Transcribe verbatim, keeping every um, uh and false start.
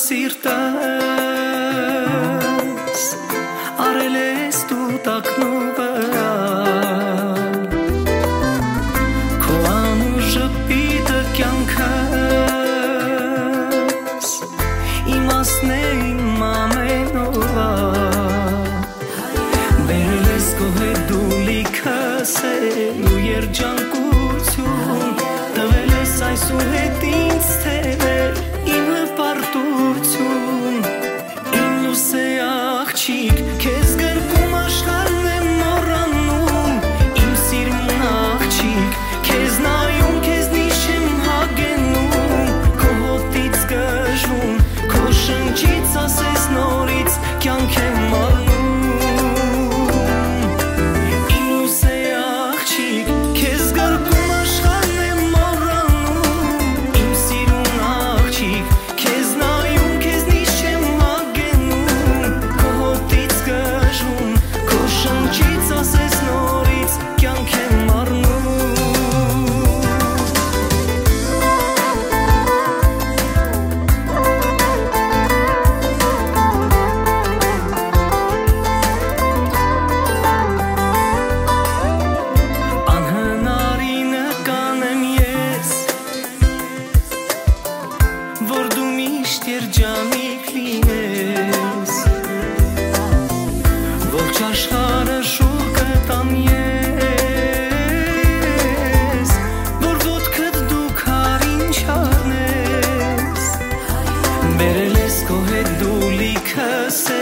սիրտս արել ես դու տակնու վրա քո անուժը պիտը կյանքս իմասն է իմ ամեն օրվա բերել ես քո հետ դու լիքս ու երջանկություն տվել ես այսուհետ ինձ թեներ իմ հպարտություն իմ լուսե աղջիկ քեզ գրկում աշխարհն եմ մոռանում իմ սիրուն աղջիկ քեզ նայում քեզնից չեմ հագնում քո հոտից գժվում քո շնչից ասես նորից կյանք եմ առնում իմ լուսե աղջիկ քեզ գրկում աշխարհն եմ մոռանում իմ սիրուն աղջիկ քեզ նայում քեզնից չեմ հագնում քո հոտից գժվում քո շնչից ասես նորից կյանք եմ առնում Անհնարինը կանեմ ես որ դու միշտ երջանիկ լինես ողջ աշխարհը շուռ կտամ ես որ ոտքդ դու քարին չառնես բերել ես քո հետ դու լիքս